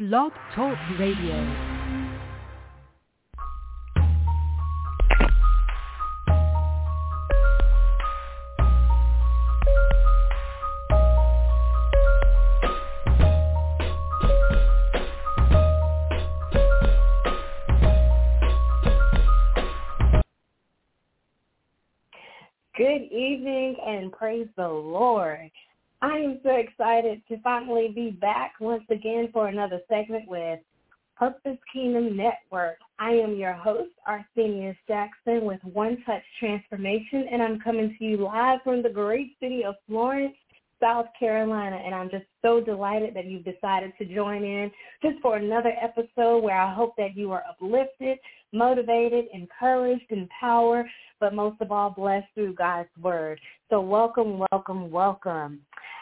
Blog Talk Radio. Good evening and praise the Lord. I am so excited to finally be back once again for another segment with Purpose Kingdom Network. I am your host, Arthenius Jackson with One Touch Transformation, and I'm coming to you live from the great city of Florence, South Carolina, and I'm just so delighted that you've decided to join in just for another episode where I hope that you are uplifted, motivated, encouraged, empowered, but most of all blessed through God's word. So welcome, welcome, welcome.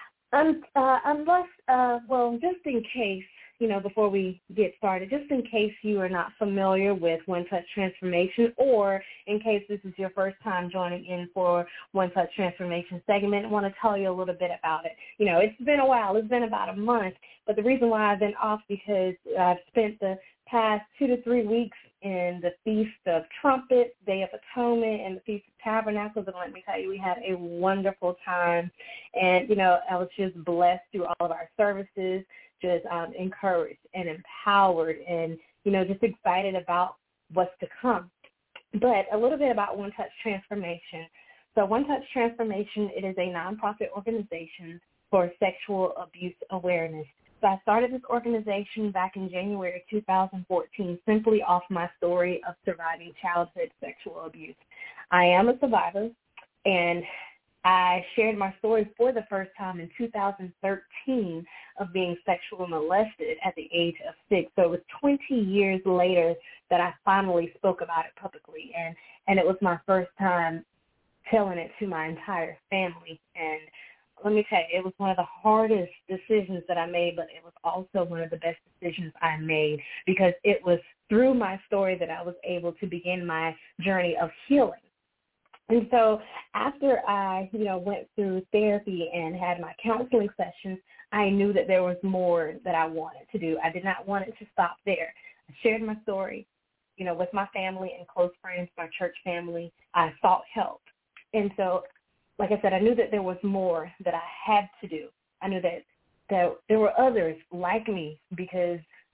Just in case, before we get started, just in case you are not familiar with One Touch Transformation, or in case this is your first time joining in for One Touch Transformation segment, I want to tell you a little bit about it. It's been a while. It's been about a month, but the reason why I've been off because I've spent the past 2 to 3 weeks in the Feast of Trumpets, Day of Atonement, and the Feast of Tabernacles. And let me tell you, we had a wonderful time. And, I was just blessed through all of our services, just encouraged and empowered and, just excited about what's to come. But a little bit about One Touch Transformation. So One Touch Transformation, it is a nonprofit organization for sexual abuse awareness. So I started this organization back in January 2014 simply off my story of surviving childhood sexual abuse. I am a survivor, and I shared my story for the first time in 2013 of being sexually molested at the age of 6. So it was 20 years later that I finally spoke about it publicly, and it was my first time telling it to my entire family. And let me tell you, it was one of the hardest decisions that I made, but it was also one of the best decisions I made because it was through my story that I was able to begin my journey of healing. And so after I, went through therapy and had my counseling sessions, I knew that there was more that I wanted to do. I did not want it to stop there. I shared my story, with my family and close friends, my church family. I sought help. And so, like I said, I knew that there was more that I had to do. I knew that there were others like me because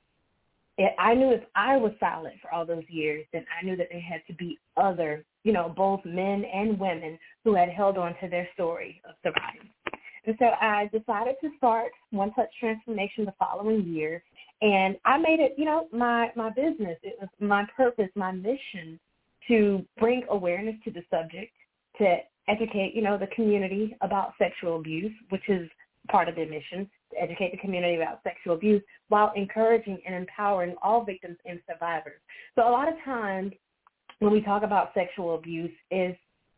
I knew if I was silent for all those years, then I knew that there had to be other, both men and women who had held on to their story of surviving. And so I decided to start One Touch Transformation the following year, and I made it, my business. It was my purpose, my mission to bring awareness to the subject, to educate, the community about sexual abuse, which is part of the mission, to educate the community about sexual abuse while encouraging and empowering all victims and survivors. So a lot of times when we talk about sexual abuse is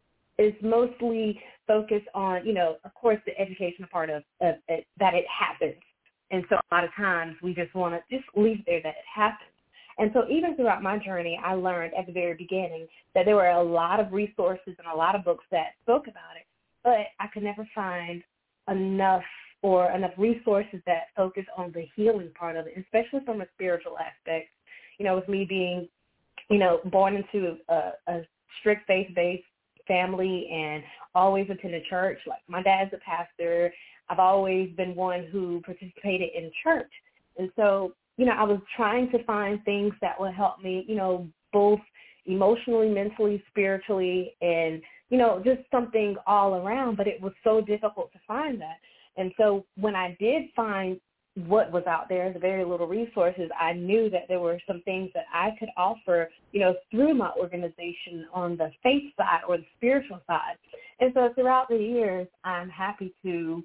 mostly focused on, of course, the educational part of it, that it happens. And so a lot of times we just want to just leave there that it happens. And so even throughout my journey, I learned at the very beginning that there were a lot of resources and a lot of books that spoke about it, but I could never find enough resources that focus on the healing part of it, especially from a spiritual aspect. With me being, born into a strict faith-based family and always attended church. Like my dad's a pastor. I've always been one who participated in church. And so I was trying to find things that would help me, both emotionally, mentally, spiritually, and, just something all around. But it was so difficult to find that. And so when I did find what was out there, the very little resources, I knew that there were some things that I could offer, through my organization on the faith side or the spiritual side. And so throughout the years, I'm happy to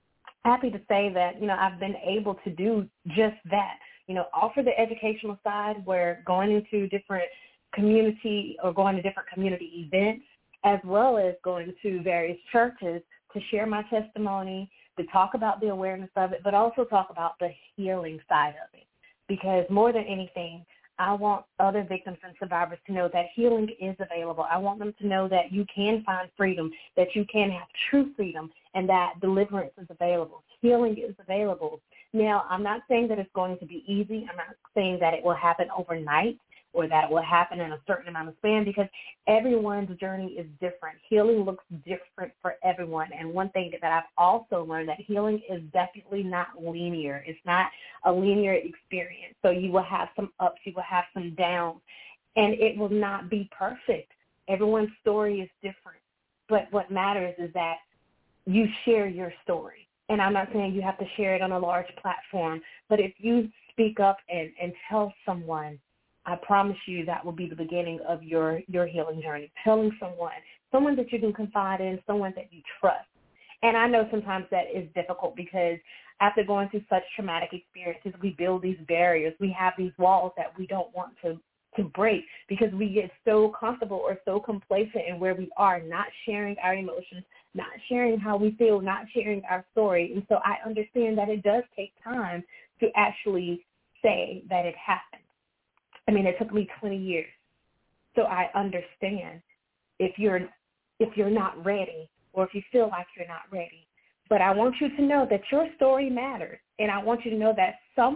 say that, I've been able to do just that. Offer the educational side where going into different community or going to different community events, as well as going to various churches to share my testimony, to talk about the awareness of it, but also talk about the healing side of it. Because more than anything, I want other victims and survivors to know that healing is available. I want them to know that you can find freedom, that you can have true freedom, and that deliverance is available. Healing is available. Now, I'm not saying that it's going to be easy. I'm not saying that it will happen overnight or that it will happen in a certain amount of span, because everyone's journey is different. Healing looks different for everyone. And one thing that I've also learned, that healing is definitely not linear. It's not a linear experience. So you will have some ups, you will have some downs, and it will not be perfect. Everyone's story is different. But what matters is that you share your story. And I'm not saying you have to share it on a large platform, but if you speak up and tell someone, I promise you that will be the beginning of your healing journey. Telling someone that you can confide in, someone that you trust. And I know sometimes that is difficult, because after going through such traumatic experiences, we build these barriers. We have these walls that we don't want to break, because we get so comfortable or so complacent in where we are, not sharing our emotions, not sharing how we feel, not sharing our story. And so I understand that it does take time to actually say that it happened. I mean, it took me 20 years. So I understand if you're not ready, or if you feel like you're not ready. But I want you to know that your story matters. And I want you to know that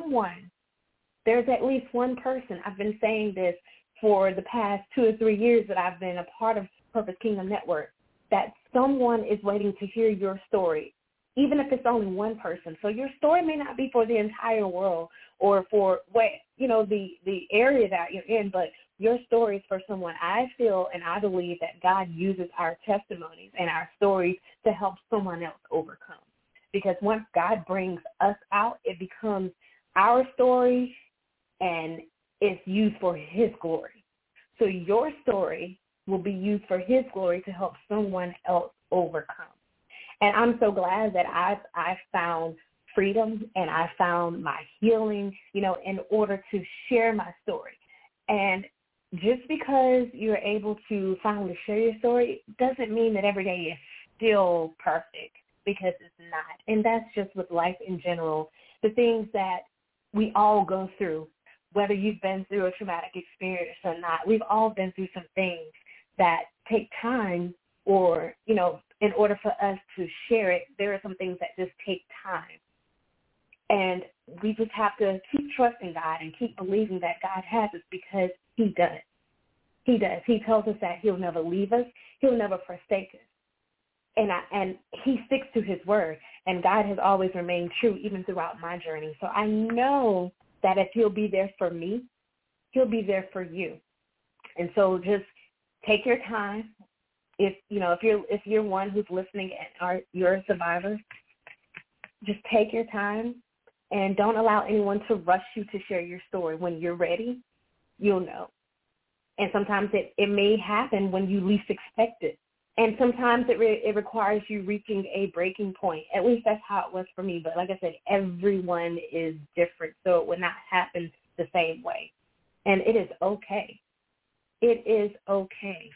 there's at least one person. I've been saying this for the past 2 or 3 years that I've been a part of Purpose Kingdom Network, that someone is waiting to hear your story, even if it's only one person. So your story may not be for the entire world or for the area that you're in, but your story is for someone. I feel and I believe that God uses our testimonies and our stories to help someone else overcome. Because once God brings us out, it becomes our story and it's used for his glory. So your story will be used for his glory to help someone else overcome. And I'm so glad that I've found freedom and I found my healing, in order to share my story. And just because you're able to finally share your story doesn't mean that every day is still perfect, because it's not. And that's just with life in general. The things that we all go through, whether you've been through a traumatic experience or not, we've all been through some things that take time, or, in order for us to share it, there are some things that just take time. And we just have to keep trusting God and keep believing that God has us, because he does. He does. He tells us that he'll never leave us. He'll never forsake us. And he sticks to his word. And God has always remained true even throughout my journey. So I know that if he'll be there for me, he'll be there for you. And so just take your time. If you're one who's listening and you're a survivor, just take your time and don't allow anyone to rush you to share your story. When you're ready, you'll know. And sometimes it may happen when you least expect it. And sometimes it requires you reaching a breaking point. At least that's how it was for me. But like I said, everyone is different, so it would not happen the same way. And it is okay. It is okay.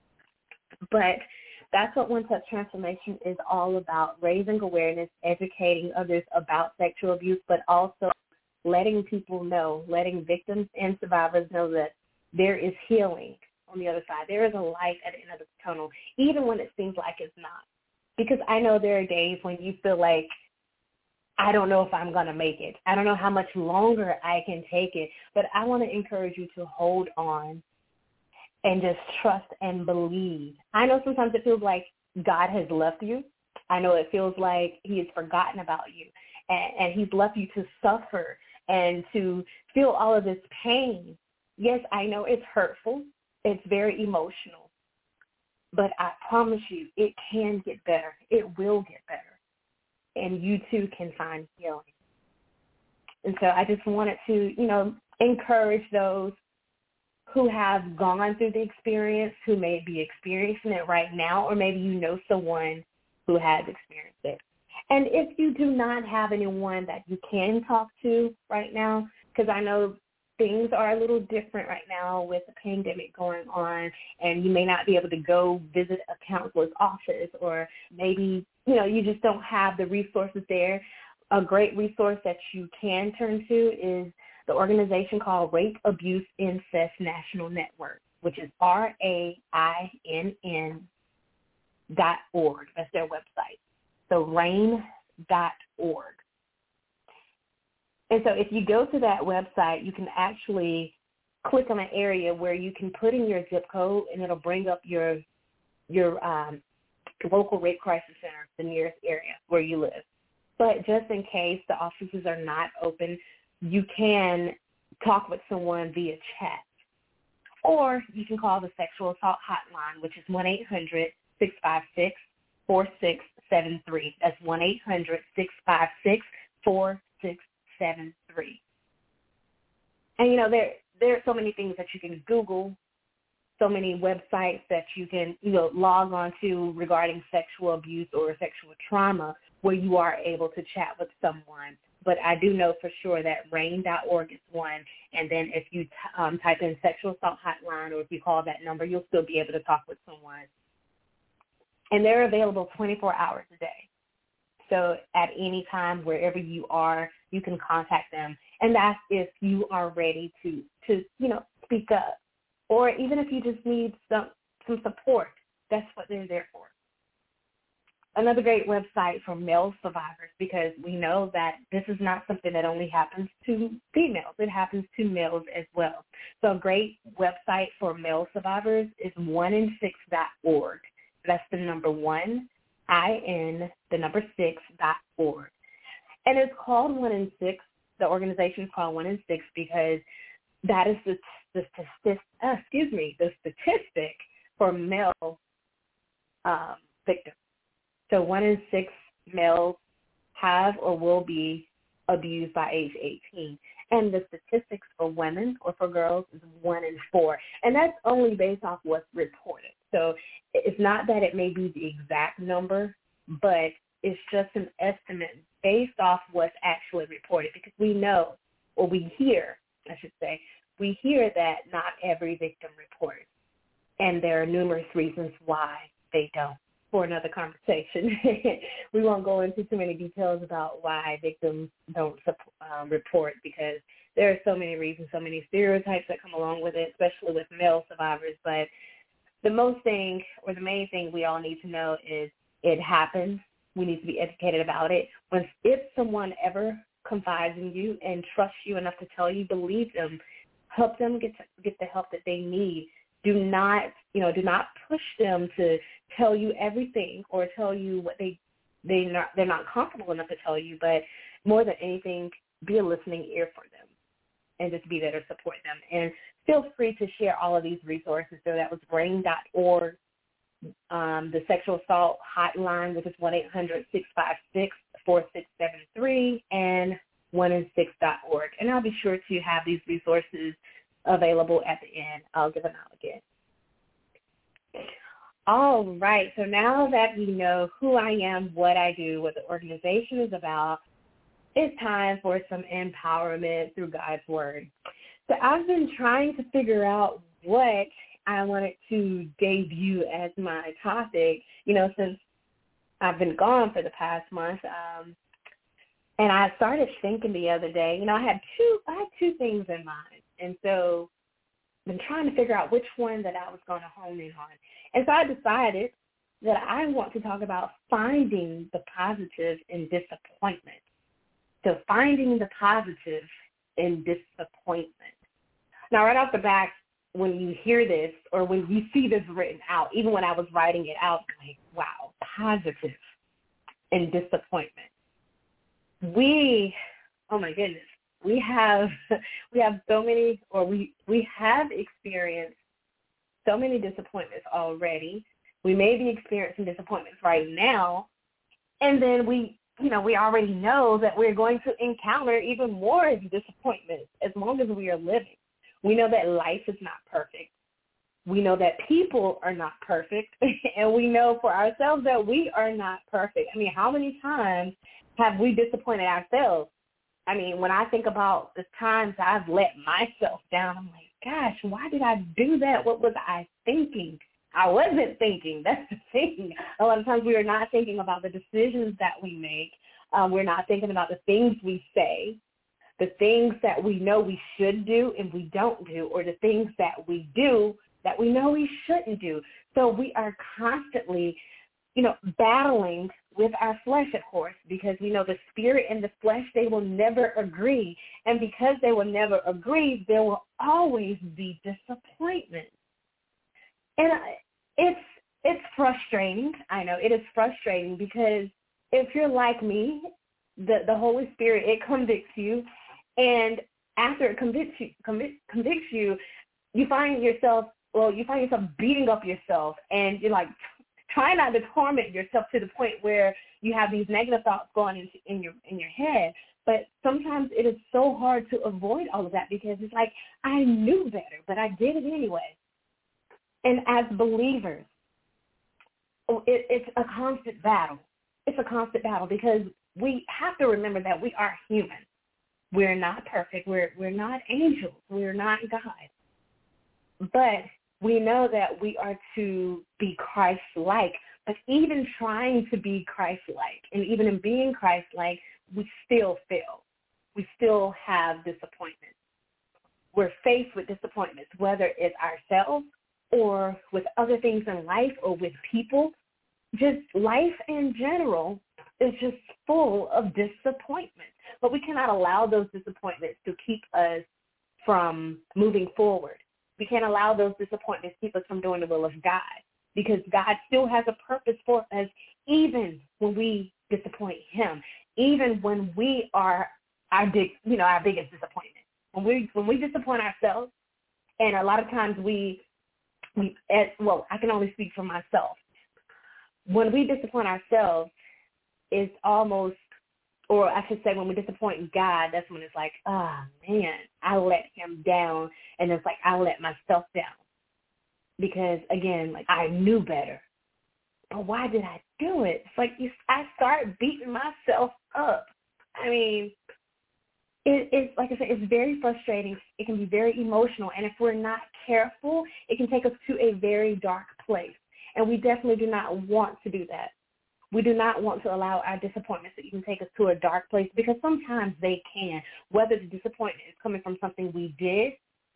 But that's what One Touch Transformation is all about, raising awareness, educating others about sexual abuse, but also letting people know, letting victims and survivors know that there is healing on the other side. There is a light at the end of the tunnel, even when it seems like it's not. Because I know there are days when you feel like, I don't know if I'm going to make it. I don't know how much longer I can take it. But I want to encourage you to hold on and just trust and believe. I know sometimes it feels like God has left you. I know it feels like he has forgotten about you, and he's left you to suffer and to feel all of this pain. Yes, I know it's hurtful. It's very emotional. But I promise you, it can get better. It will get better. And you too can find healing. And so I just wanted to, encourage those who have gone through the experience, who may be experiencing it right now, or maybe you know someone who has experienced it. And if you do not have anyone that you can talk to right now, because I know things are a little different right now with the pandemic going on, and you may not be able to go visit a counselor's office, or maybe, you just don't have the resources there. A great resource that you can turn to is the organization called Rape, Abuse, Incest National Network, which is RAINN.org. That's their website. So RAINN.org. And so if you go to that website, you can actually click on an area where you can put in your zip code, and it'll bring up your local rape crisis center, the nearest area where you live. But just in case the offices are not open, you can talk with someone via chat. Or you can call the sexual assault hotline, which is 1-800-656-4673. That's 1-800-656-4673. And, there are so many things that you can Google, so many websites that you can, log on to regarding sexual abuse or sexual trauma where you are able to chat with someone. But I do know for sure that RAINN.org is one, and then if you type in sexual assault hotline or if you call that number, you'll still be able to talk with someone. And they're available 24 hours a day. So at any time, wherever you are, you can contact them. And that's if you are ready to speak up. Or even if you just need some support, that's what they're there for. Another great website for male survivors, because we know that this is not something that only happens to females. It happens to males as well. So a great website for male survivors is 1in6.org. That's the number 1, IN, the number 6.org. And it's called 1in6. The organization is called 1in6 because that is the statistic for male victims. So 1 in 6 males have or will be abused by age 18. And the statistics for women or for girls is 1 in 4. And that's only based off what's reported. So it's not that it may be the exact number, but it's just an estimate based off what's actually reported, because we know, or we hear that not every victim reports. And there are numerous reasons why they don't. For another conversation. We won't go into too many details about why victims don't report, because there are so many reasons, so many stereotypes that come along with it, especially with male survivors. But the main thing we all need to know is it happens. We need to be educated about it. If someone ever confides in you and trusts you enough to tell you, believe them, help them get the help that they need. Do not push them to tell you everything or tell you what they're not comfortable enough to tell you. But more than anything, be a listening ear for them and just be there to support them. And feel free to share all of these resources. So that was RAINN.org, the sexual assault hotline, which is 1-800-656-4673, and 1in6.org. And I'll be sure to have these resources available at the end. I'll give them out again. All right. So now that we know who I am, what I do, what the organization is about, it's time for some empowerment through God's Word. So I've been trying to figure out what I wanted to debut as my topic, since I've been gone for the past month. And I started thinking the other day, I had two things in mind. And so I've been trying to figure out which one that I was going to hone in on. And so I decided that I want to talk about finding the positive in disappointment. So finding the positive in disappointment. Now, right off the bat, when you hear this or when you see this written out, even when I was writing it out, I'm like, wow, positive in disappointment. Oh my goodness. We have so many, or we have experienced so many disappointments already. We may be experiencing disappointments right now, and then we already know that we're going to encounter even more disappointments as long as we are living. We know that life is not perfect. We know that people are not perfect, and we know for ourselves that we are not perfect. I mean, how many times have we disappointed ourselves? I mean, when I think about the times I've let myself down, I'm like, gosh, why did I do that? What was I thinking? I wasn't thinking. That's the thing. A lot of times we are not thinking about the decisions that we make. We're not thinking about the things we say. the things that we know we should do and we don't do, or the things that we do that we know we shouldn't do. So we are constantly, battling with our flesh, of course, because we know the spirit and the flesh, they will never agree. And because they will never agree, there will always be disappointment. And it's frustrating. I know it is frustrating because if you're like me, the Holy Spirit, it convicts you. And after it convicts you, you find yourself beating up yourself, and you're like, try not to torment yourself to the point where you have these negative thoughts going in your head. But sometimes it is so hard to avoid all of that because it's like, I knew better, but I did it anyway. And as believers, it's a constant battle. It's a constant battle because we have to remember that we are human. We're not perfect. We're not angels. We're not God. But we know that we are to be Christ-like, but even trying to be Christ-like, and even in being Christ-like, we still fail. We still have disappointments. We're faced with disappointments, whether it's ourselves or with other things in life or with people. Just life in general is just full of disappointment. But we cannot allow those disappointments to keep us from moving forward. We can't allow those disappointments to keep us from doing the will of God, because God still has a purpose for us, even when we disappoint him, even when we are our biggest disappointment. When we disappoint ourselves, and a lot of times I can only speak for myself. When we disappoint ourselves, it's almost, or I should say when we disappoint God, that's when it's like, man, I let him down. And it's like I let myself down. Because, again, like I knew better. But why did I do it? It's like I start beating myself up. I mean, it's like I said, it's very frustrating. It can be very emotional. And if we're not careful, it can take us to a very dark place. And we definitely do not want to do that. We do not want to allow our disappointments to even take us to a dark place, because sometimes they can, whether the disappointment is coming from something we did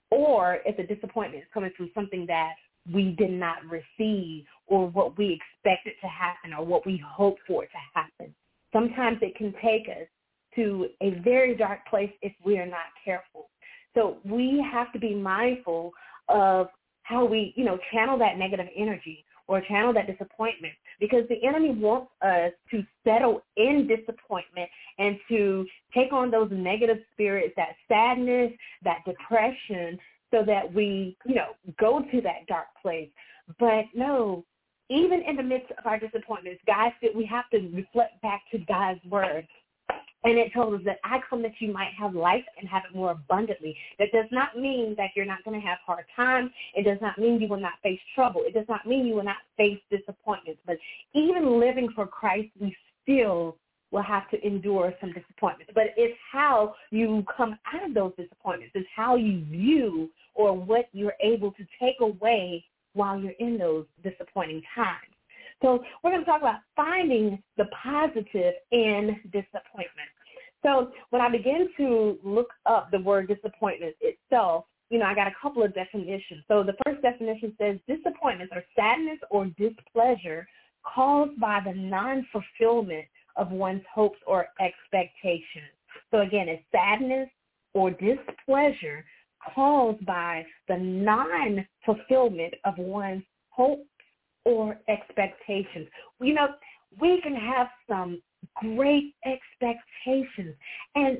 or if the disappointment is coming from something that we did not receive or what we expected to happen or what we hoped for it to happen. Sometimes it can take us to a very dark place if we are not careful. So we have to be mindful of how we, channel that negative energy or channel that disappointment, because the enemy wants us to settle in disappointment and to take on those negative spirits, that sadness, that depression, so that we, go to that dark place. But no, even in the midst of our disappointments, God said we have to reflect back to God's word. And it told us that I come that you might have life and have it more abundantly. That does not mean that you're not going to have hard times. It does not mean you will not face trouble. It does not mean you will not face disappointments. But even living for Christ, we still will have to endure some disappointments. But it's how you come out of those disappointments. It's how you view or what you're able to take away while you're in those disappointing times. So we're going to talk about finding the positive in disappointment. So when I begin to look up the word disappointment itself, I got a couple of definitions. So the first definition says disappointments are sadness or displeasure caused by the non-fulfillment of one's hopes or expectations. So again, it's sadness or displeasure caused by the non-fulfillment of one's hopes or expectations. We can have some great expectations, and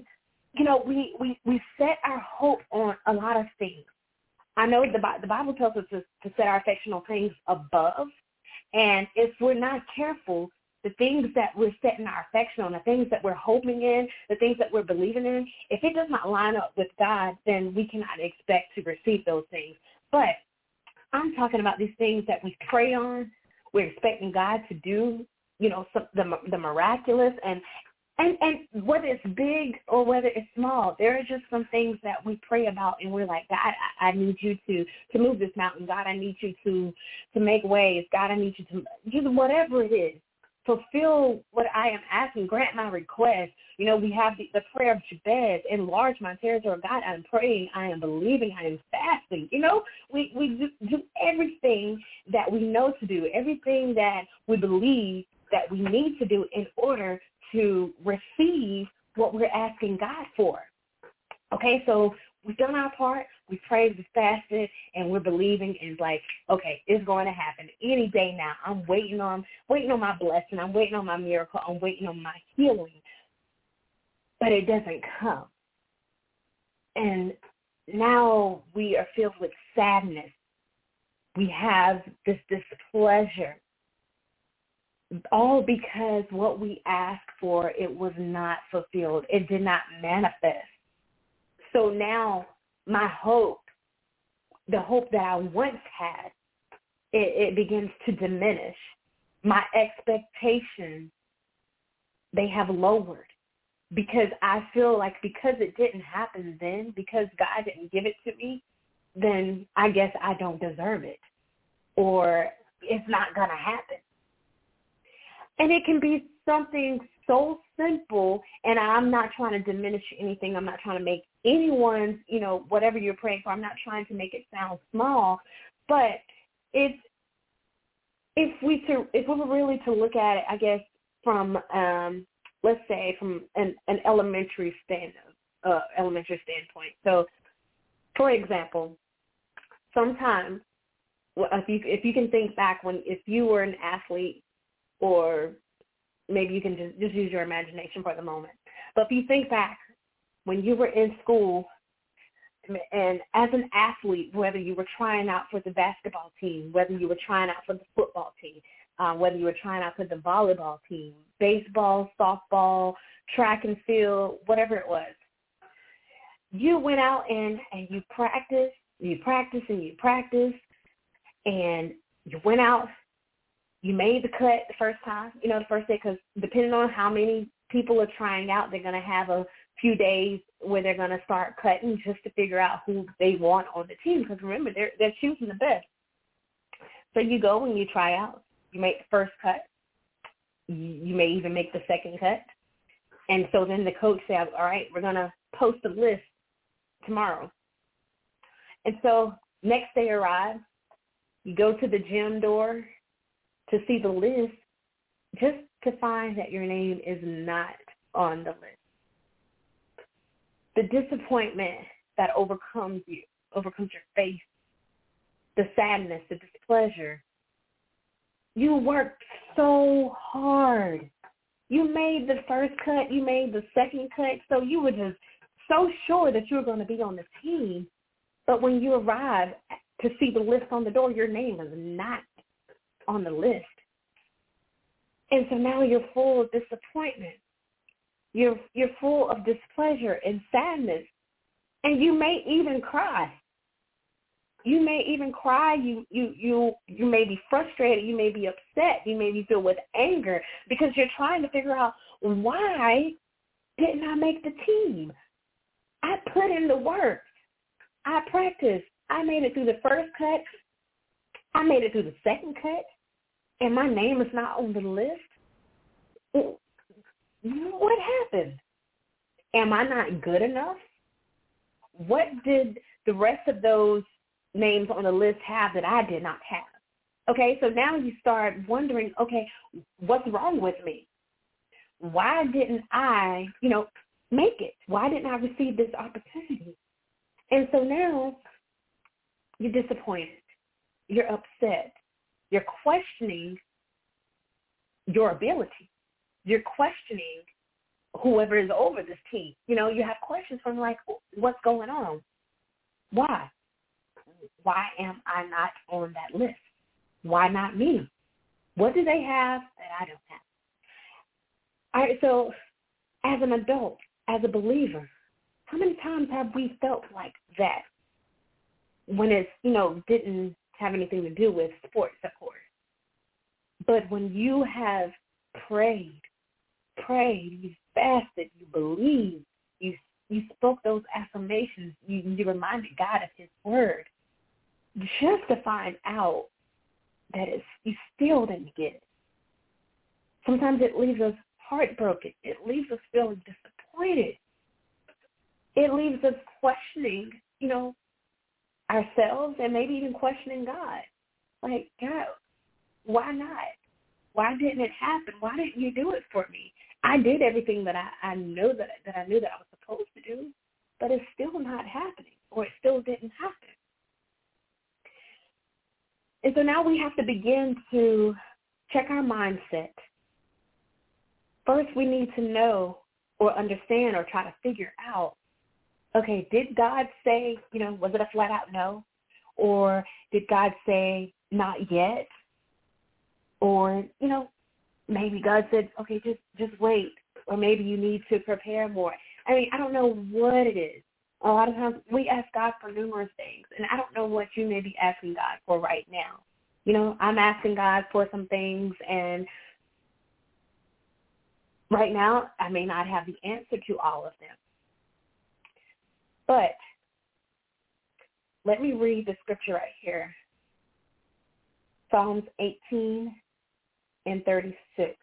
we set our hope on a lot of things. I know the Bible tells us to set our affection on things above, and if we're not careful, the things that we're setting our affection on, the things that we're hoping in, the things that we're believing in, if it does not line up with God, then we cannot expect to receive those things. But I'm talking about these things that we pray on, we're expecting God to do, the miraculous, and whether it's big or whether it's small, there are just some things that we pray about, and we're like, God, I need you to move this mountain. God, I need you to make ways. God, I need you to just whatever it is. fulfill what I am asking, grant my request. You know, we have the prayer of Jabez, enlarge my territory. God, I am praying, I am believing, I am fasting. You know, we do everything that we know to do, everything that we believe that we need to do in order to receive what we're asking God for. Okay, so we've done our part. We prayed, we fasted, and we're believing. And it's like, okay, it's going to happen any day now. I'm waiting on my blessing. I'm waiting on my miracle. I'm waiting on my healing. But it doesn't come. And now we are filled with sadness. We have this displeasure, all because what we asked for, it was not fulfilled. It did not manifest. So now my hope, the hope that I once had, it begins to diminish. My expectations, they have lowered because I feel like because it didn't happen then, because God didn't give it to me, then I guess I don't deserve it or it's not going to happen. And it can be something so simple, and I'm not trying to diminish anything. I'm not trying to make anyone's, you know, whatever you're praying for, I'm not trying to make it sound small, but if we were really to look at it, I guess, from, let's say, from an elementary standpoint. So, for example, sometimes, if you can think back if you were an athlete, or maybe you can just use your imagination for the moment. But if you think back when you were in school and as an athlete, whether you were trying out for the basketball team, whether you were trying out for the football team, whether you were trying out for the volleyball team, baseball, softball, track and field, whatever it was, you went out and you practiced, and you went out. You made the cut the first time, the first day, because depending on how many people are trying out, they're going to have a few days where they're going to start cutting just to figure out who they want on the team. Because remember, they're choosing the best. So you go and you try out. You make the first cut. You may even make the second cut. And so then the coach says, all right, we're going to post a list tomorrow. And so next day arrives. You go to the gym door to see the list, just to find that your name is not on the list. The disappointment that overcomes your faith, the sadness, the displeasure. You worked so hard. You made the first cut, you made the second cut, so you were just so sure that you were going to be on the team. But when you arrive to see the list on the door, your name is not on the list. And so now you're full of disappointment. You're full of displeasure and sadness. And you may even cry. You may be frustrated. You may be upset. You may be filled with anger because you're trying to figure out, why didn't I make the team? I put in the work. I practiced. I made it through the first cut. I made it through the second cut. And my name is not on the list. What happened? Am I not good enough? What did the rest of those names on the list have that I did not have? Okay, so now you start wondering, okay, what's wrong with me? Why didn't I, make it? Why didn't I receive this opportunity? And so now you're disappointed. You're upset. You're questioning your ability. You're questioning whoever is over this team. You have questions from like, what's going on? Why? Why am I not on that list? Why not me? What do they have that I don't have? All right, so as an adult, as a believer, how many times have we felt like that when it's, didn't have anything to do with sports, of course. But when you have prayed, you fasted, you believed, you spoke those affirmations, you reminded God of his word, just to find out that you still didn't get it. Sometimes it leaves us heartbroken. It leaves us feeling disappointed. It leaves us questioning, ourselves and maybe even questioning God. Like, God, why not? Why didn't it happen? Why didn't you do it for me? I did everything that I knew that I was supposed to do, but it's still not happening, or it still didn't happen. And so now we have to begin to check our mindset. First, we need to know or understand or try to figure out, okay, did God say, was it a flat out no? Or did God say not yet? Or, maybe God said, okay, just wait. Or maybe you need to prepare more. I mean, I don't know what it is. A lot of times we ask God for numerous things, and I don't know what you may be asking God for right now. I'm asking God for some things, and right now I may not have the answer to all of them. But let me read the scripture right here. Psalms 18 and 36.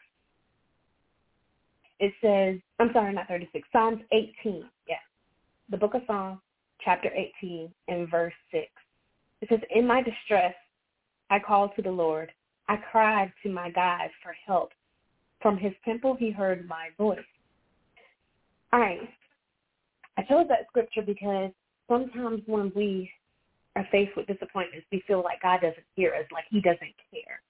It says, I'm sorry, not 36, Psalms 18, yes. The book of Psalms, chapter 18 and verse 6. It says, in my distress, I called to the Lord. I cried to my God for help. From his temple, he heard my voice. All right. I chose that scripture because sometimes when we are faced with disappointments, we feel like God doesn't hear us, like he doesn't care.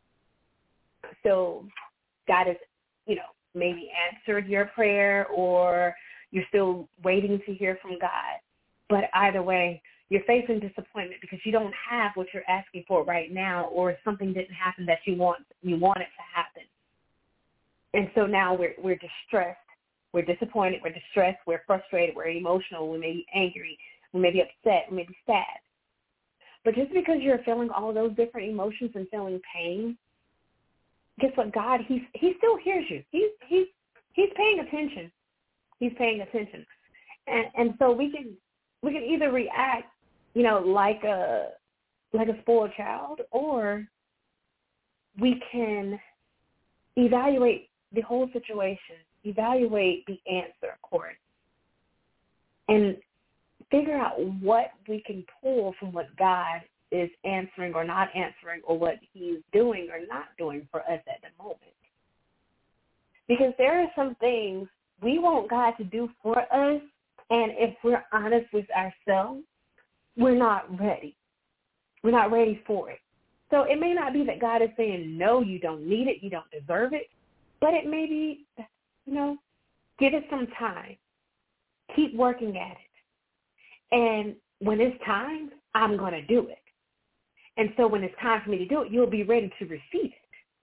So God has, maybe answered your prayer, or you're still waiting to hear from God. But either way, you're facing disappointment because you don't have what you're asking for right now, or something didn't happen that you want it to happen. And so now we're distressed. We're disappointed, we're distressed, we're frustrated, we're emotional, we may be angry, we may be upset, we may be sad. But just because you're feeling all those different emotions and feeling pain, guess what? God, he still hears you. He's paying attention. He's paying attention. And so we can either react, like a spoiled child, or we can evaluate the whole situation, evaluate the answer, of course, and figure out what we can pull from what God is answering or not answering, or what he's doing or not doing for us at the moment. Because there are some things we want God to do for us, and if we're honest with ourselves, we're not ready. We're not ready for it. So it may not be that God is saying, no, you don't need it, you don't deserve it, but it may be, give it some time. Keep working at it. And when it's time, I'm going to do it. And so when it's time for me to do it, you'll be ready to receive it.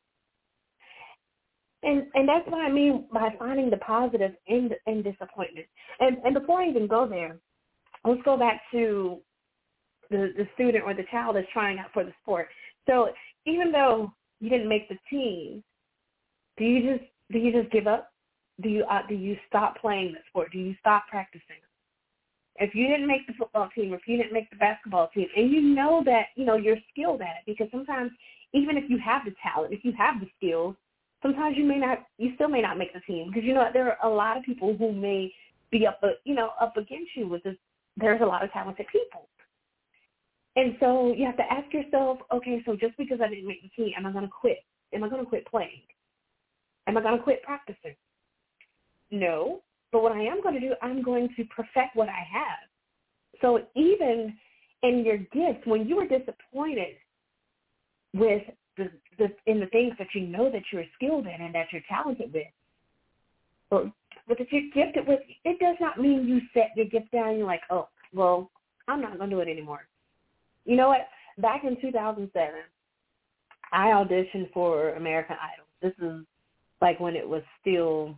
And that's what I mean by finding the positive in disappointment. And before I even go there, let's go back to the student or the child that's trying out for the sport. So even though you didn't make the team, do you just give up? Do you stop playing the sport? Do you stop practicing? If you didn't make the football team, or if you didn't make the basketball team, and you know that, you're skilled at it, because sometimes even if you have the talent, if you have the skills, sometimes you still may not make the team, because there are a lot of people who may be up against you with this. There's a lot of talented people. And so you have to ask yourself, okay, so just because I didn't make the team, am I going to quit? Am I going to quit playing? Am I going to quit practicing? No. But what I am going to do, I'm going to perfect what I have. So even in your gifts, when you are disappointed with in the things that you know that you're skilled in and that you're talented with, or that you're gifted with, it does not mean you set your gift down and you're like, oh, well, I'm not going to do it anymore. You know what? Back in 2007, I auditioned for American Idol. This is like when it was still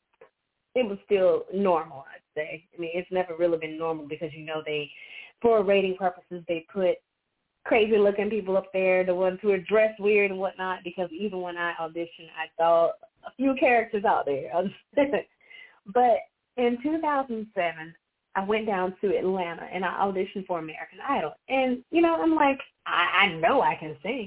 normal, I'd say. I mean, it's never really been normal because, for rating purposes, they put crazy-looking people up there, the ones who are dressed weird and whatnot, because even when I auditioned, I saw a few characters out there. But in 2007, I went down to Atlanta, and I auditioned for American Idol. And, I'm like, I know I can sing.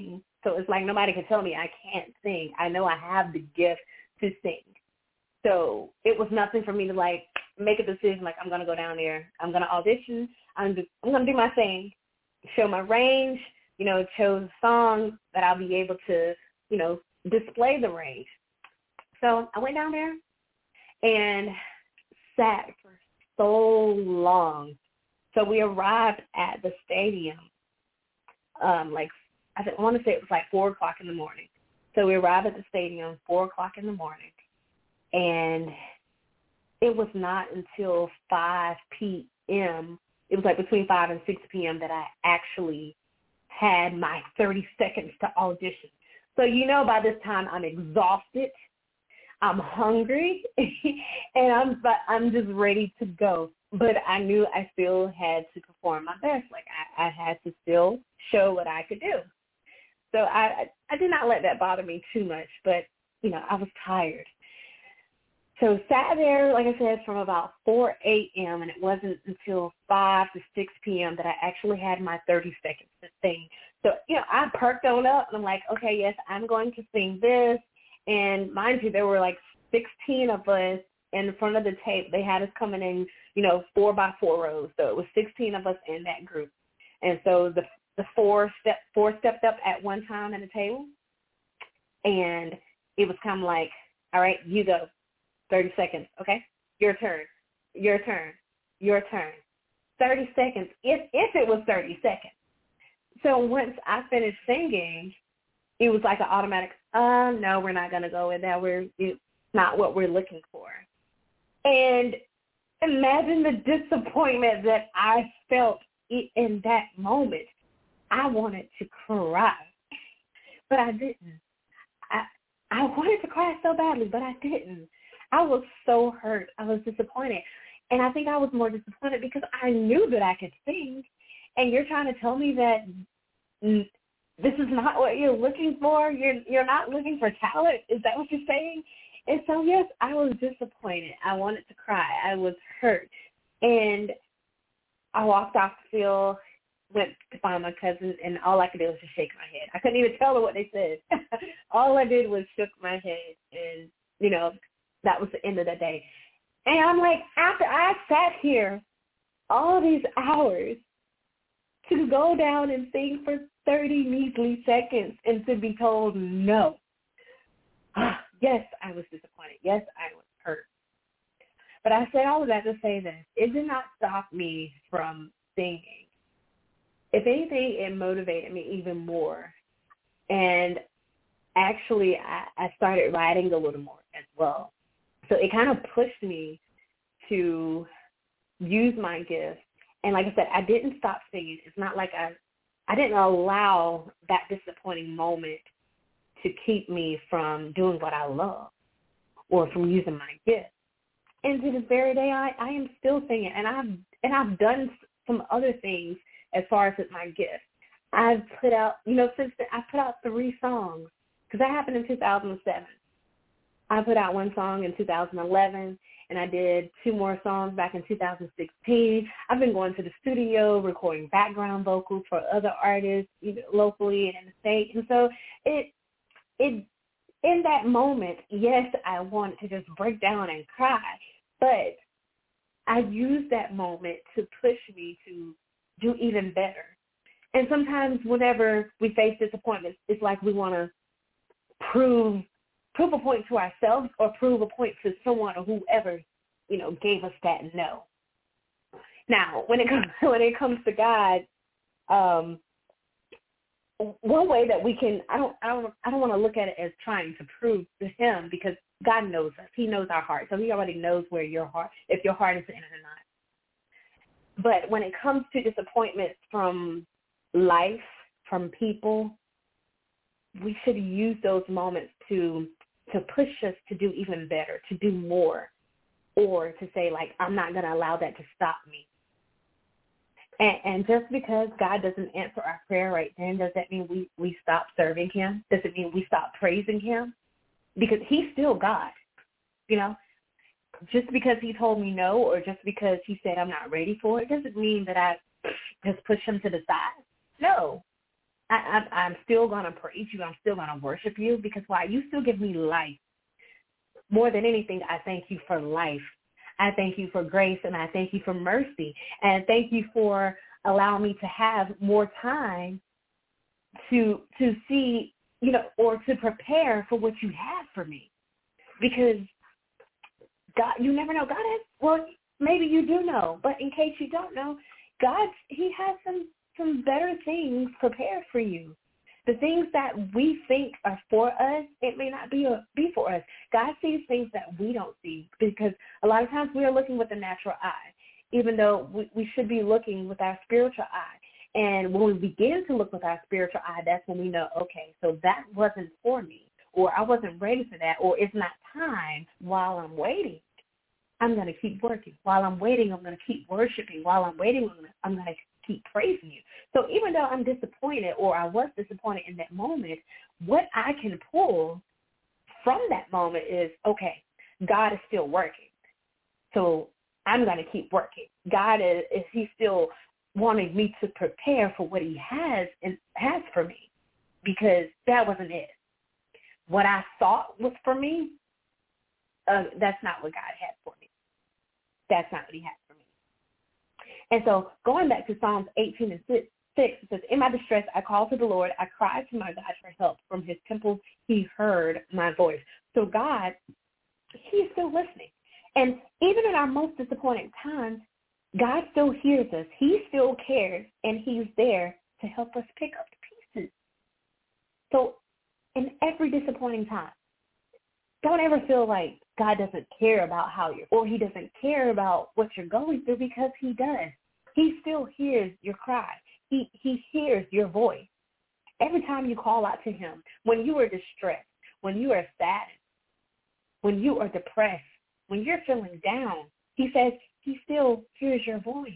So it's like nobody can tell me I can't sing. I know I have the gift to sing. So it was nothing for me to, like, make a decision, like, I'm going to go down there. I'm going to audition. I'm going to do my thing, show my range, chose a song that I'll be able to, display the range. So I went down there and sat for so long. So we arrived at the stadium, I want to say it was like 4 o'clock in the morning. So we arrived at the stadium 4 o'clock in the morning, and it was not until 5 p.m., it was like between 5 and 6 p.m. that I actually had my 30 seconds to audition. So, by this time I'm exhausted, I'm hungry, and I'm just ready to go. But I knew I still had to perform my best. Like, I had to still show what I could do. So I did not let that bother me too much, but, I was tired. So sat there, like I said, from about 4 a.m., and it wasn't until 5 to 6 p.m. that I actually had my 30 seconds to sing. So, I perked on up, and I'm like, okay, yes, I'm going to sing this. And mind you, there were like 16 of us in front of the tape. They had us coming in, 4 by 4 rows. So it was 16 of us in that group. And so the four stepped up at one time at the table. And it was kind of like, all right, you go. 30 seconds, okay? Your turn. 30 seconds, if it was 30 seconds. So once I finished singing, it was like an automatic, no, we're not going to go with that. It's not what we're looking for. And imagine the disappointment that I felt in that moment. I wanted to cry, but I didn't. I wanted to cry so badly, but I didn't. I was so hurt. I was disappointed. And I think I was more disappointed because I knew that I could sing. And you're trying to tell me that this is not what you're looking for? You're not looking for talent? Is that what you're saying? And so, yes, I was disappointed. I wanted to cry. I was hurt. And I walked off the field, went to find my cousin, and all I could do was just shake my head. I couldn't even tell her what they said. All I did was shook my head, and, that was the end of the day. And I'm like, after I sat here all these hours to go down and sing for 30 measly seconds and to be told no. Yes, I was disappointed. Yes, I was hurt. But I said all of that to say this. It did not stop me from singing. If anything, it motivated me even more. And actually, I started writing a little more as well. So it kind of pushed me to use my gift. And like I said, I didn't stop singing. It's not like I didn't allow that disappointing moment to keep me from doing what I love or from using my gift. And to this very day, I am still singing. And I've done some other things as far as with my gift. I've put out, since then, I put out 3 songs because that happened in 2007. I put out 1 song in 2011, and I did 2 more songs back in 2016. I've been going to the studio, recording background vocals for other artists, locally and in the state. And so it in that moment, yes, I wanted to just break down and cry, but I used that moment to push me to do even better. And sometimes whenever we face disappointments, it's like we want to prove a point to ourselves or prove a point to someone or whoever, gave us that no. Now, when it comes to God, one way that we can, I don't want to look at it as trying to prove to him, because God knows us. He knows our heart. So he already knows where if your heart is in it or not. But when it comes to disappointments from life, from people, we should use those moments to push us to do even better, to do more, or to say, like, I'm not going to allow that to stop me. And just because God doesn't answer our prayer right then, does that mean we stop serving him? Does it mean we stop praising him? Because he's still God, Just because he told me no, or just because he said I'm not ready for it, doesn't mean that I just push him to the side. No. I'm still going to praise you. I'm still going to worship you because why? You still give me life. More than anything, I thank you for life. I thank you for grace, and I thank you for mercy. And thank you for allowing me to have more time to see, or to prepare for what you have for me. Because God, you never know. God has, well, maybe you do know, but in case you don't know, God, he has some better things prepared for you. The things that we think are for us, it may not be for us. God sees things that we don't see because a lot of times we are looking with the natural eye, even though we should be looking with our spiritual eye. And when we begin to look with our spiritual eye, that's when we know, okay, so that wasn't for me, or I wasn't ready for that, or it's not time. While I'm waiting, I'm going to keep working. While I'm waiting, I'm going to keep worshiping. While I'm waiting, I'm going to keep praising you. So even though I'm disappointed, or I was disappointed in that moment, what I can pull from that moment is, okay, God is still working. So I'm going to keep working. God is he still wanting me to prepare for what he has for me, because that wasn't it. What I thought was for me, that's not what God had for me. That's not what he had for me. And so going back to Psalms 18 and 6, it says, in my distress, I called to the Lord. I cried to my God for help. From his temple, he heard my voice. So God, he's still listening. And even in our most disappointing times, God still hears us. He still cares, and he's there to help us pick up the pieces. So in every disappointing time, don't ever feel like God doesn't care about or he doesn't care about what you're going through, because he does. He still hears your cry. He hears your voice. Every time you call out to him, when you are distressed, when you are saddened, when you are depressed, when you're feeling down, he says he still hears your voice.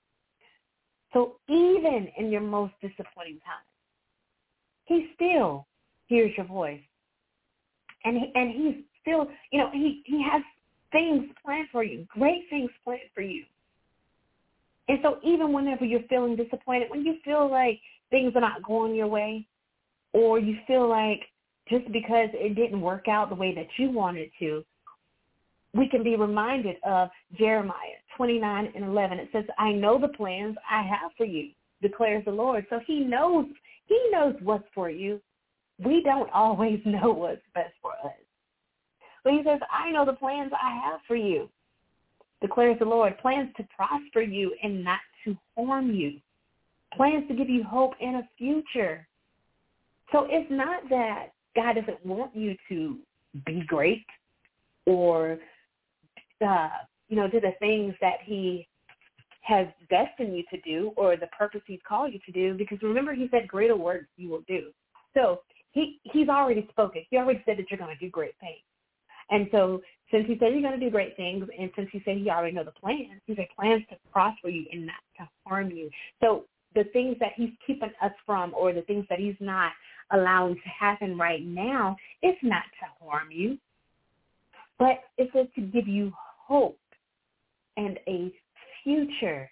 So even in your most disappointing times, he still hears your voice. And he's still, he has things planned for you, great things planned for you. And so even whenever you're feeling disappointed, when you feel like things are not going your way, or you feel like just because it didn't work out the way that you wanted to, we can be reminded of Jeremiah 29:11. It says, I know the plans I have for you, declares the Lord. So he knows what's for you. We don't always know what's best for us. But he says, I know the plans I have for you, declares the Lord, plans to prosper you and not to harm you, plans to give you hope and a future. So it's not that God doesn't want you to be great or, do the things that he has destined you to do or the purpose he's called you to do, because remember, he said greater works you will do. So he's already spoken. He already said that you're going to do great things. And so since he said you're going to do great things, and since he said he already know the plans, he said plans to prosper you and not to harm you. So the things that he's keeping us from, or the things that he's not allowing to happen right now, it's not to harm you, but it's to give you hope and a future,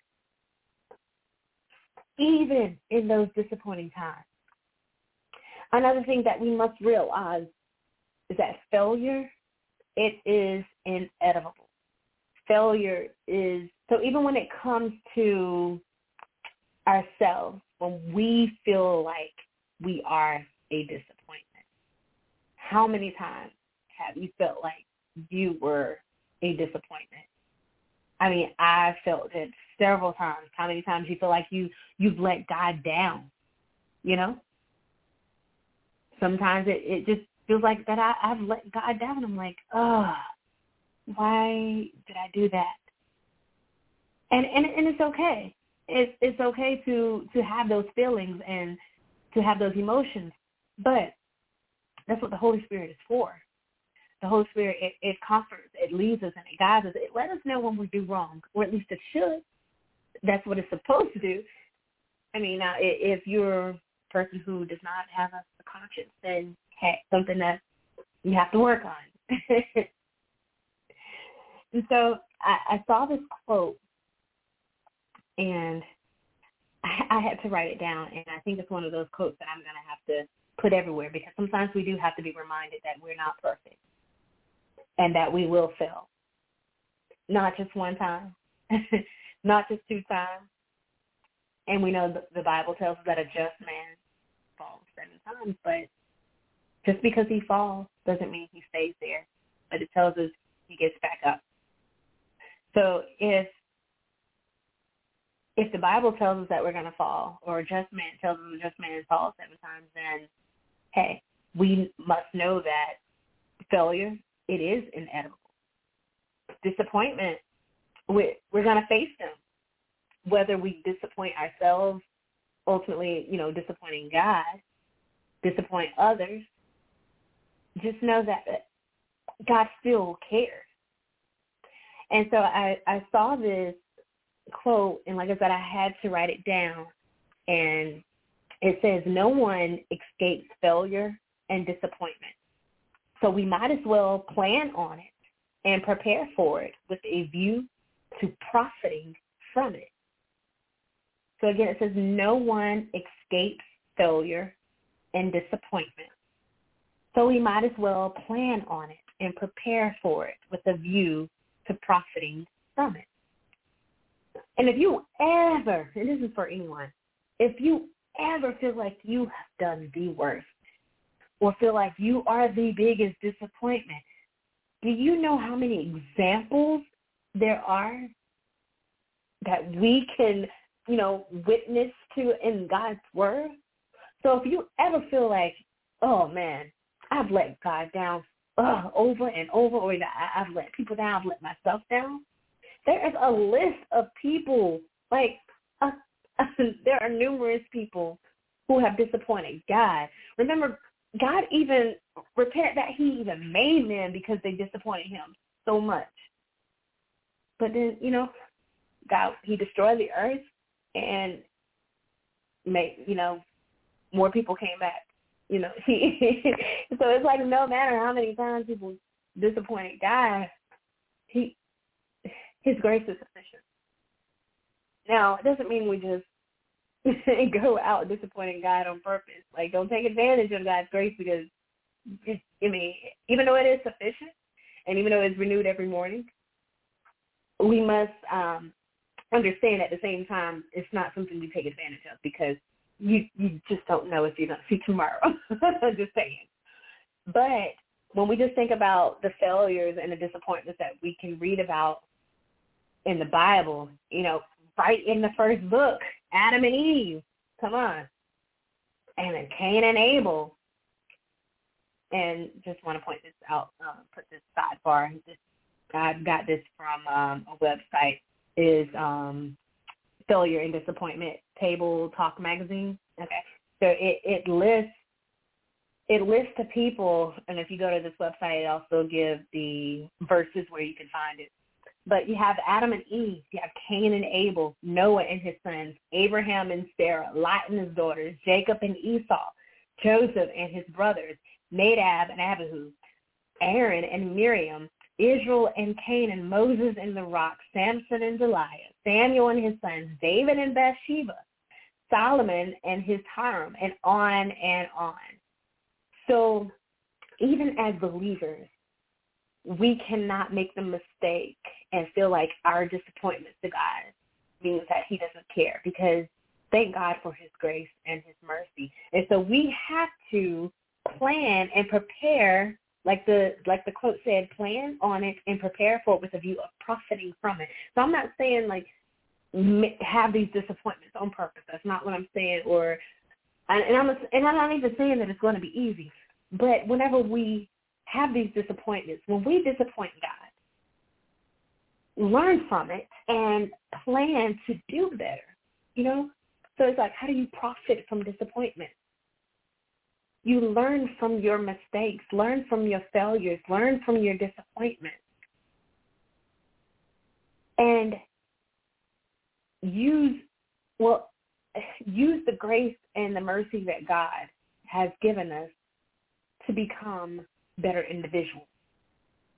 even in those disappointing times. Another thing that we must realize is that failure, it is inevitable. Failure is, so even when it comes to ourselves, when we feel like we are a disappointment, how many times have you felt like you were a disappointment? I mean, I felt it several times. How many times you feel like you've let God down, Sometimes it just feels like that I've let God down. I'm like, why did I do that? And it's okay. It's okay to have those feelings and to have those emotions, but that's what the Holy Spirit is for. The Holy Spirit, it comforts, it leads us, and it guides us. It lets us know when we do wrong, or at least it should. That's what it's supposed to do. I mean, now, if you're a person who does not have a conscience, then hey, something that you have to work on. And so I saw this quote, and I had to write it down, and I think it's one of those quotes that I'm going to have to put everywhere, because sometimes we do have to be reminded that we're not perfect and that we will fail. Not just one time, not just 2 times. And we know the Bible tells us that a just man falls 7 times, but just because he falls doesn't mean he stays there. But it tells us he gets back up. So if the Bible tells us that we're going to fall, or a just man tells us a just man falls 7 times, then, hey, we must know that failure, it is inevitable. Disappointment, we're going to face them. Whether we disappoint ourselves, ultimately, disappointing God, disappoint others, just know that God still cares. And so I saw this quote, and like I said, I had to write it down, and it says, no one escapes failure and disappointment. So we might as well plan on it and prepare for it with a view to profiting from it. So again, it says no one escapes failure and disappointment. So we might as well plan on it and prepare for it with a view to profiting from it. And if you ever, and this is for anyone, if you ever feel like you have done the worst or feel like you are the biggest disappointment, do you know how many examples there are that we can, witness to in God's word? So if you ever feel like, oh, man, I've let God down over and over, or I've let people down, I've let myself down, there is a list of people, there are numerous people who have disappointed God. Remember, God even repented that he even made men because they disappointed him so much. But then, God, he destroyed the earth and made, more people came back. So it's like no matter how many times people disappointed God, his grace is sufficient. Now, it doesn't mean we just go out disappointing God on purpose. Like, don't take advantage of God's grace, because, even though it is sufficient and even though it's renewed every morning, we must understand at the same time it's not something we take advantage of, because you just don't know if you're going to see tomorrow. Just saying. But when we just think about the failures and the disappointments that we can read about in the Bible, right in the first book, Adam and Eve, come on, and then Cain and Abel. And just want to point this out, put this sidebar. I got this from a website, is Failure and Disappointment Table Talk Magazine. Okay, so it lists the people, and if you go to this website, it also gives the verses where you can find it. But you have Adam and Eve, you have Cain and Abel, Noah and his sons, Abraham and Sarah, Lot and his daughters, Jacob and Esau, Joseph and his brothers, Nadab and Abihu, Aaron and Miriam, Israel and Canaan, Moses and the rock, Samson and Delilah, Samuel and his sons, David and Bathsheba, Solomon and his harem, and on and on. So even as believers, we cannot make the mistake and feel like our disappointment to God means that he doesn't care, because thank God for his grace and his mercy. And so we have to plan and prepare, like the quote said, plan on it and prepare for it with a view of profiting from it. So I'm not saying have these disappointments on purpose. That's not what I'm saying. And I'm not even saying that it's going to be easy. But whenever we have these disappointments, when we disappoint God, learn from it and plan to do better. So it's like, how do you profit from disappointment? You learn from your mistakes, learn from your failures, learn from your disappointments, and use the grace and the mercy that God has given us to become better individuals.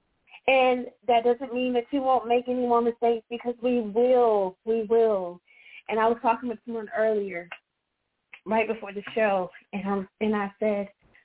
And that doesn't mean that you won't make any more mistakes, because we will. And I was talking with someone earlier, right before the show, and I said,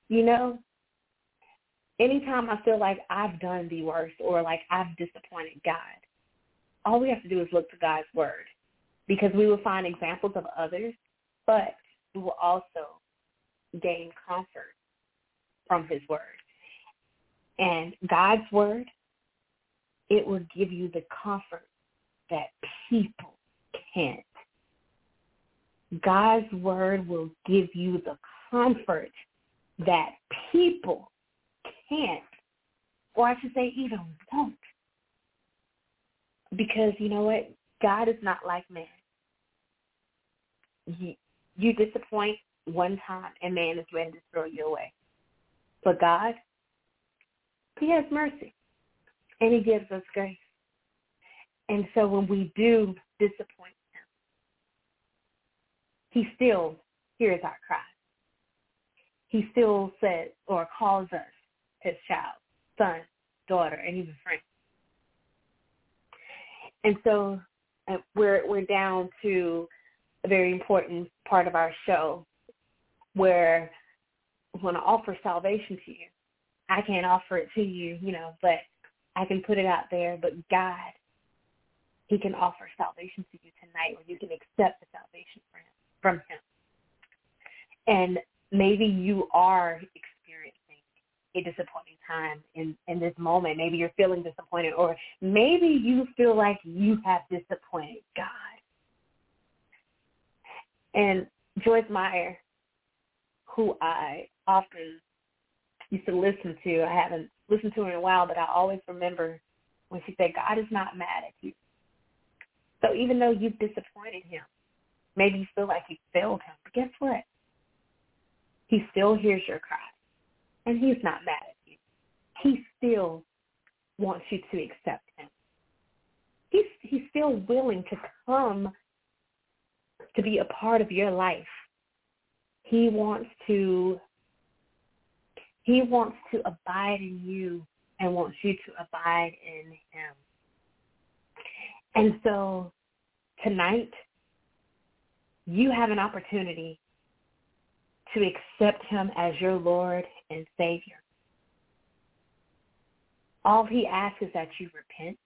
anytime I feel like I've done the worst or like I've disappointed God, all we have to do is look to God's word, because we will find examples of others, but we will also gain comfort from his word. And God's word, it will give you the comfort that people can't. God's word will give you the comfort that people can't, or I should say even won't. Because you know what? God is not like man. You disappoint one time and man is ready to throw you away. But God, he has mercy and he gives us grace. And so when we do disappoint him, he still hears our cry. He still says or calls us his child, son, daughter, and even friend. And so we're down to a very important part of our show where I want to offer salvation to you. I can't offer it to you, but I can put it out there. But God, he can offer salvation to you tonight, where you can accept the salvation from him. And maybe you are experiencing a disappointing time in this moment. Maybe you're feeling disappointed, or maybe you feel like you have disappointed God. And Joyce Meyer, who I often used to listen to, I haven't listened to her in a while, but I always remember when she said, God is not mad at you. So even though you've disappointed him, maybe you feel like you failed him, but guess what? He still hears your cry, and he's not mad at you. He still wants you to accept him. He's still willing to come to be a part of your life. He wants to abide in you and wants you to abide in him. And so tonight, you have an opportunity to accept him as your Lord and Savior. All he asks is that you repent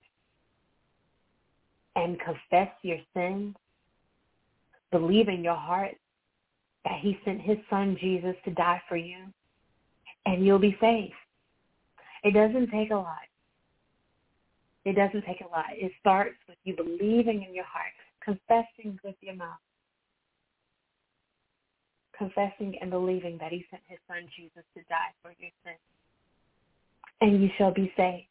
and confess your sins, believe in your heart that he sent his son Jesus to die for you, and you'll be saved. It doesn't take a lot. It doesn't take a lot. It starts with you believing in your heart, confessing with your mouth, confessing and believing that he sent his son Jesus to die for your sins, and you shall be saved.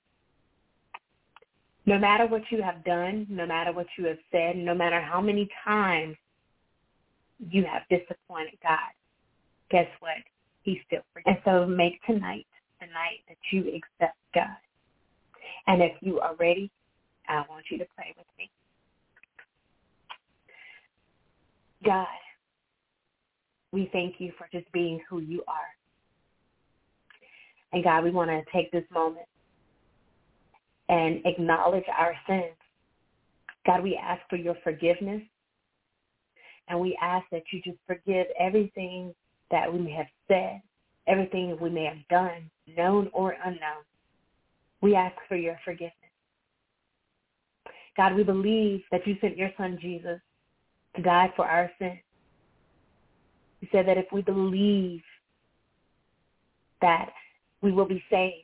No matter what you have done, no matter what you have said, no matter how many times you have disappointed God, guess what? He still forgives. And so make tonight the night that you accept God. And if you are ready, I want you to pray with me. God, we thank you for just being who you are. And God, we want to take this moment and acknowledge our sins. God, we ask for your forgiveness. And we ask that you just forgive everything that we may have said, everything we may have done, known or unknown. We ask for your forgiveness. God, we believe that you sent your son Jesus to die for our sins. You said that if we believe that we will be saved.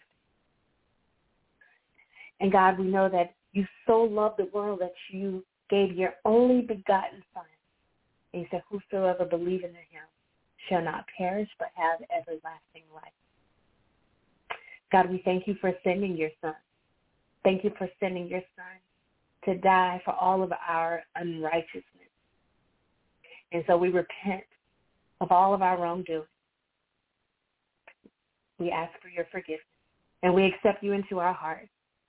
And God, we know that you so loved the world that you gave your only begotten son. And you said, whosoever believeth in him shall not perish but have everlasting life. God, we thank you for sending your son. Thank you for sending your son to die for all of our unrighteousness. And so we repent of all of our wrongdoing. We ask for your forgiveness, and we accept you into our hearts.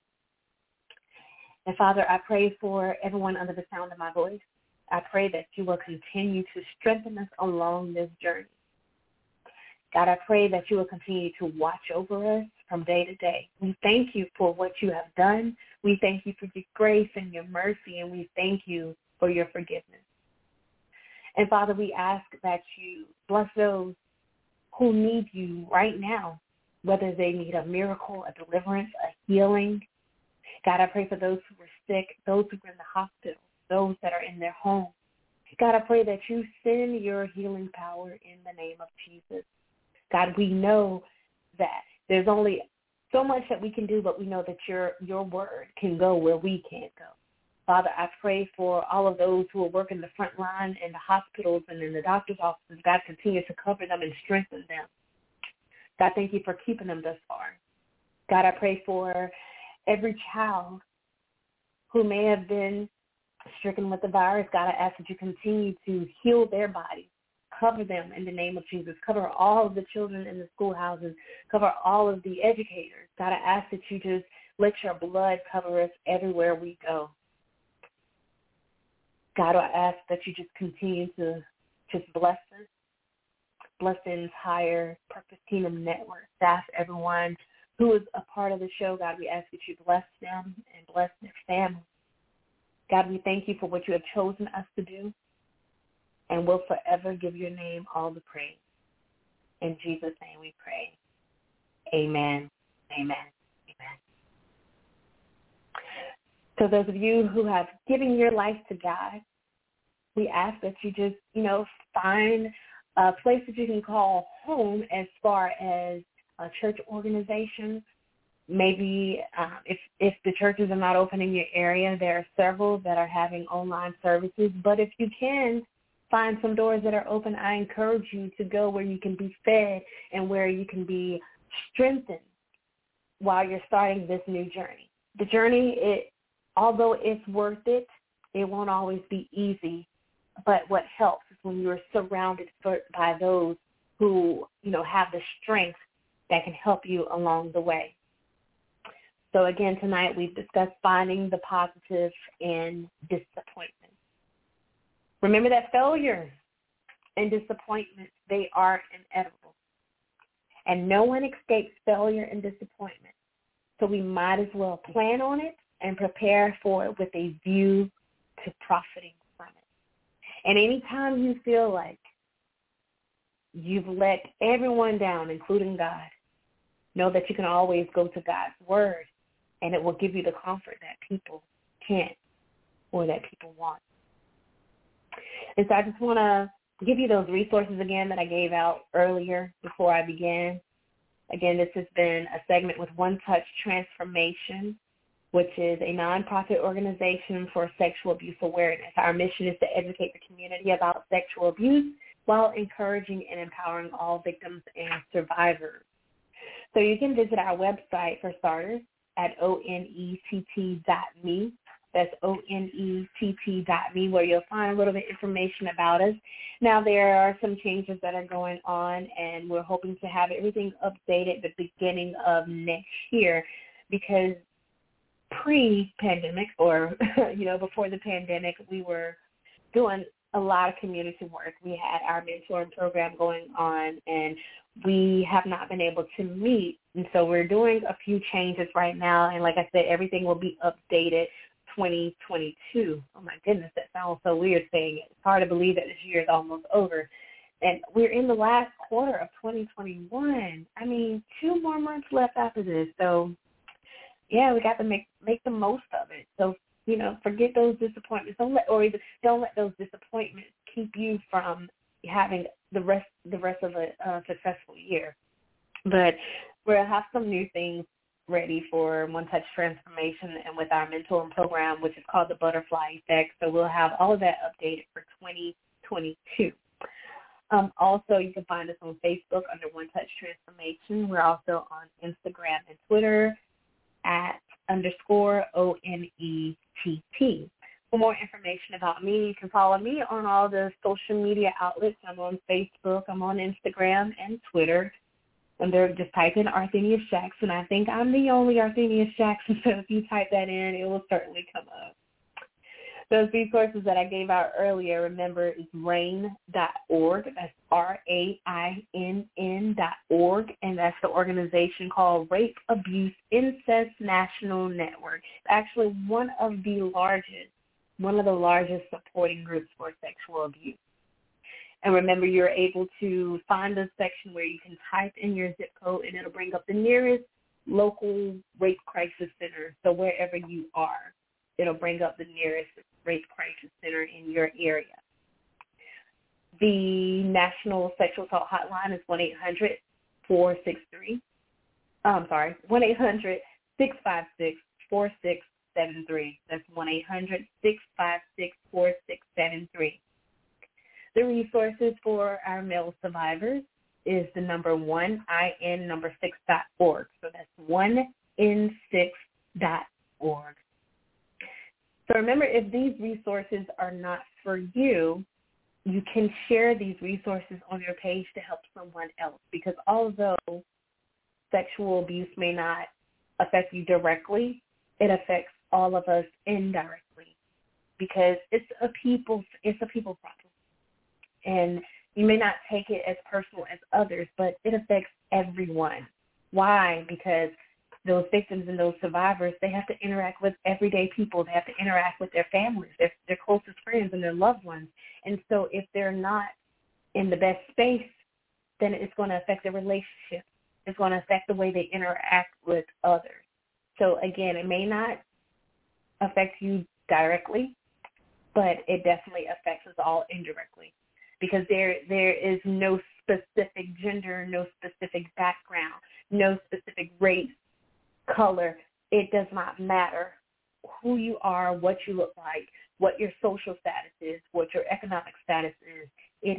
And Father, I pray for everyone under the sound of my voice. I pray that you will continue to strengthen us along this journey. God, I pray that you will continue to watch over us from day to day. We thank you for what you have done. We thank you for your grace and your mercy, and we thank you for your forgiveness. And, Father, we ask that you bless those who need you right now, whether they need a miracle, a deliverance, a healing. God, I pray for those who are sick, those who are in the hospital, those that are in their home. God, I pray that you send your healing power in the name of Jesus. God, we know that there's only so much that we can do, but we know that your word can go where we can't go. Father, I pray for all of those who are working the front line in the hospitals and in the doctor's offices. God, continue to cover them and strengthen them. God, thank you for keeping them thus far. God, I pray for every child who may have been stricken with the virus. God, I ask that you continue to heal their bodies. Cover them in the name of Jesus. Cover all of the children in the schoolhouses. Cover all of the educators. God, I ask that you just let your blood cover us everywhere we go. God, I ask that you just continue to just bless us. Bless the entire Purpose Kingdom Network staff, everyone who is a part of the show. God, we ask that you bless them and bless their family. God, we thank you for what you have chosen us to do, and we'll forever give your name all the praise. In Jesus' name we pray. Amen. Amen. Amen. So those of you who have given your life to God, we ask that you just, find a place that you can call home as far as a church organization. Maybe if the churches are not open in your area, there are several that are having online services. But if you can find some doors that are open, I encourage you to go where you can be fed and where you can be strengthened while you're starting this new journey. The journey, although it's worth it, it won't always be easy. But what helps is when you're surrounded by those who, have the strength that can help you along the way. So again, tonight we've discussed finding the positive in disappointment. Remember that failure and disappointment, they are inevitable. And no one escapes failure and disappointment. So we might as well plan on it and prepare for it with a view to profiting from it. And anytime you feel like you've let everyone down, including God, know that you can always go to God's word, and it will give you the comfort that people can't or that people want. And so I just want to give you those resources again that I gave out earlier before I began. Again, this has been a segment with One Touch Transformation, which is a nonprofit organization for sexual abuse awareness. Our mission is to educate the community about sexual abuse while encouraging and empowering all victims and survivors. So you can visit our website, for starters, at onett.me. That's onett.me, where you'll find a little bit of information about us. Now, there are some changes that are going on, and we're hoping to have everything updated at the beginning of next year, because pre-pandemic, or, before the pandemic, we were doing a lot of community work. We had our mentoring program going on, and we have not been able to meet. And so we're doing a few changes right now. And like I said, everything will be updated 2022. Oh, my goodness, that sounds so weird saying it. It's hard to believe that this year is almost over. And we're in the last quarter of 2021. 2 more months left after this. So, yeah, we got to make the most of it. So, forget those disappointments. Don't let those disappointments keep you from having the rest of a successful year. But we'll have some new things ready for One Touch Transformation and with our mentoring program, which is called the Butterfly Effect. So we'll have all of that updated for 2022. Also, you can find us on Facebook under One Touch Transformation. We're also on Instagram and Twitter at _ONETT. For more information about me, you can follow me on all the social media outlets. I'm on Facebook, I'm on Instagram and Twitter. And just type in Arthenius Jackson. I think I'm the only Arthenius Jackson, so if you type that in, it will certainly come up. Those resources that I gave out earlier, remember, is RAINN.org. That's RAINN.org, and that's the organization called Rape, Abuse, Incest National Network. It's actually one of the largest supporting groups for sexual abuse. And remember, you're able to find a section where you can type in your zip code, and it'll bring up the nearest local rape crisis center. So wherever you are, it'll bring up the nearest rape crisis center in your area. The National Sexual Assault Hotline is 1-800-656-4673. That's 1-800-656-4673. The resources for our male survivors is the number 1in6.org. So that's 1in6.org. So remember, if these resources are not for you, you can share these resources on your page to help someone else, because although sexual abuse may not affect you directly, it affects all of us indirectly, because it's a people problem. And you may not take it as personal as others, but it affects everyone. Why? Because those victims and those survivors, they have to interact with everyday people. They have to interact with their families, their closest friends, and their loved ones. And so if they're not in the best space, then it's going to affect their relationship. It's going to affect the way they interact with others. So, again, it may not affect you directly, but it definitely affects us all indirectly, because there is no specific gender, no specific background, no specific race, color. It does not matter who you are, what you look like, what your social status is, what your economic status is. It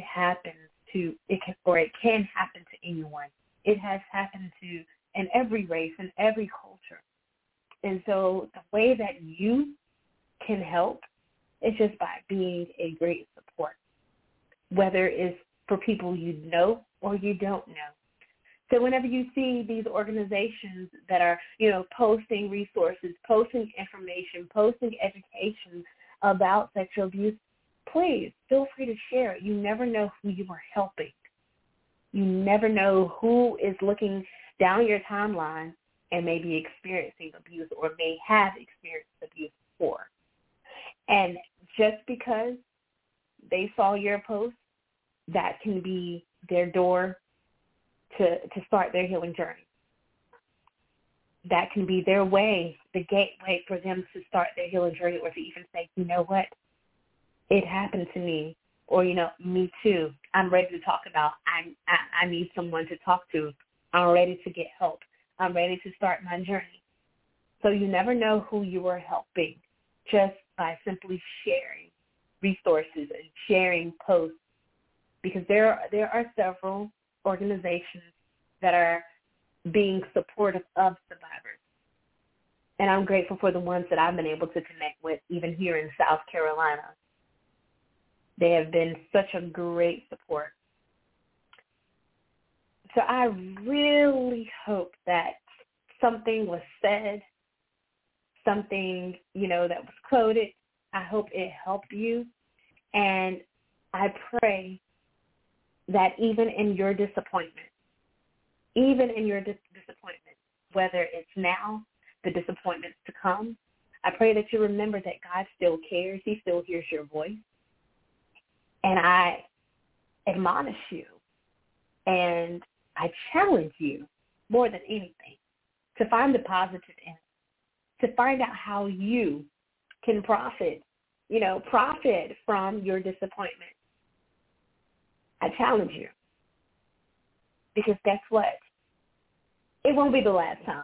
can happen to anyone. It has happened to in every race, in every culture. And so the way that you can help is just by being a great support, whether it's for people you know or you don't know. So whenever you see these organizations that are, posting resources, posting information, posting education about sexual abuse, please feel free to share it. You never know who you are helping. You never know who is looking down your timeline and may be experiencing abuse or may have experienced abuse before. And just because they saw your post, that can be their door to start their healing journey. That can be their way, the gateway for them to start their healing journey, or to even say, you know what, it happened to me, or, me too. I'm ready to talk about, I need someone to talk to. I'm ready to get help. I'm ready to start my journey. So you never know who you are helping just by simply sharing resources and sharing posts, because there are several organizations that are being supportive of survivors. And I'm grateful for the ones that I've been able to connect with, even here in South Carolina. They have been such a great support. So I really hope that something was said, something, that was quoted. I hope it helped you. And I pray that even in your disappointment, whether it's now, the disappointments to come, I pray that you remember that God still cares. He still hears your voice. And I admonish you and I challenge you more than anything to find the positive in it, to find out how you can profit from your disappointment. I challenge you, because guess what? It won't be the last time.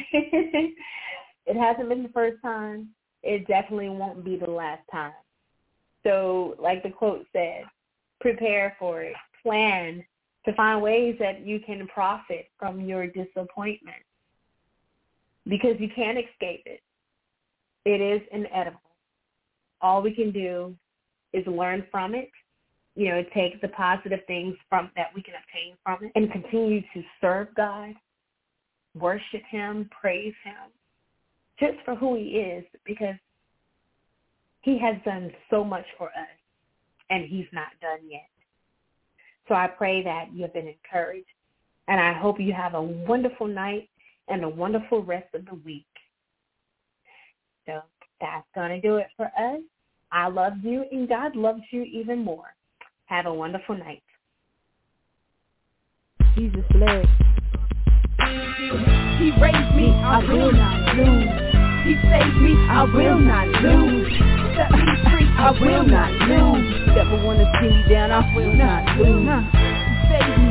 It hasn't been the first time. It definitely won't be the last time. So like the quote said, prepare for it. Plan to find ways that you can profit from your disappointment, because you can't escape it. It is inevitable. All we can do is learn from it, take the positive things from that we can obtain from it, and continue to serve God, worship him, praise him, just for who he is, because he has done so much for us, and he's not done yet. So I pray that you have been encouraged, and I hope you have a wonderful night and a wonderful rest of the week. So that's going to do it for us. I love you, and God loves you even more. Have a wonderful night. Jesus bless. He raised me, I will not lose. He saved me, I will not lose. Set me free, I will not lose. Never wanna see me down, I will not lose. He saved me.